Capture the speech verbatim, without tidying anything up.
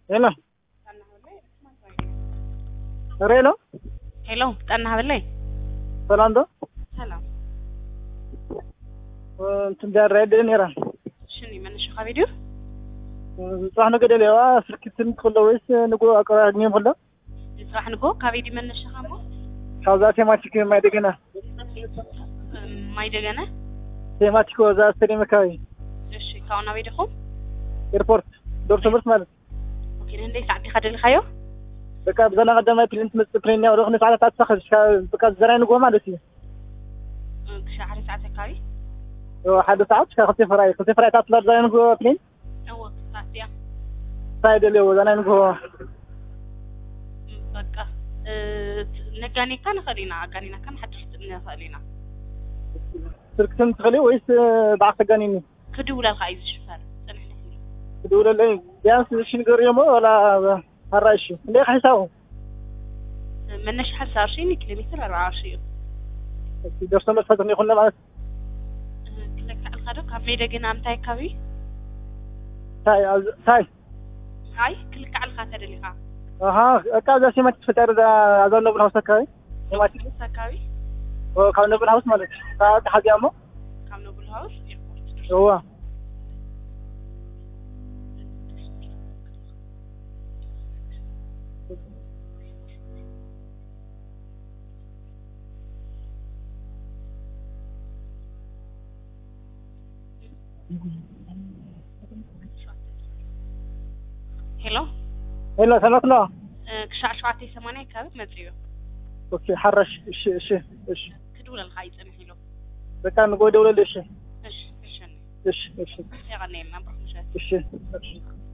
هلا ريلو هلو استنى هبلي سلام ده سلام انت دار ريد نيران شنو من شو فيديو صح نقول لي وا سركتن كله ويس نقول اقرا نيم كله صح نقول كافيدي من شو خمو هذا تيماتيك ما يدغنا ما يدغنا تيماتيك وذا ستريم كاي እሺ ካውና ቤደኹም ኤርፖርት ዶክተር ምርት ማለት ኦኬ እንዴ ሳዕቲ خدل خيو በቃ በዘና ቀደማ ፕሪንት መስፕሪን ያው ረኽነ ሰዓት ታተኸሽ በቃ ዘራይ ንጎ ማለት እዩ شهر ساعة كاوي ሓደ ሰዓት ከኽቲ ፍራይ ከኽቲ ፍራይ ታትላር ዘራይ ንጎ ፕሪንት أو ساعتيا ሳይደለ ወዘና ንጎ በቃ ነጋኔ ካን خلينا አጋኒና ካን حدثت نخلينا سركتن تخلي ويس بعث جانيني كدولا الخايز شفر سنحنا كدولا لي بيانس شنو قريمو ولا هرايش ليه حساو منش حساشين كيلومتر أربعة وعشرين درسنا بس فترة يخلنا معك كلك على الخدو كم ميدا جنا متاعي كوي تاي تاي هاي كلك على الخاطر اللي خا اها كذا شيء ما تفتر ذا اظن ابن هاوس كاي ما تسكاوي وكان ابن هاوس مالك ساعة حاجة كم نقول هاوس هو هلو هلا سلامنا كشع شواتي ثمانية كابت مدريو اوكي حرش ايش ايش ايش كدول الخايز أنا هلو بكا نقول دولة ليش ايش ايش ايش ايش يا غنيم ما بروح مشاهد ايش ايش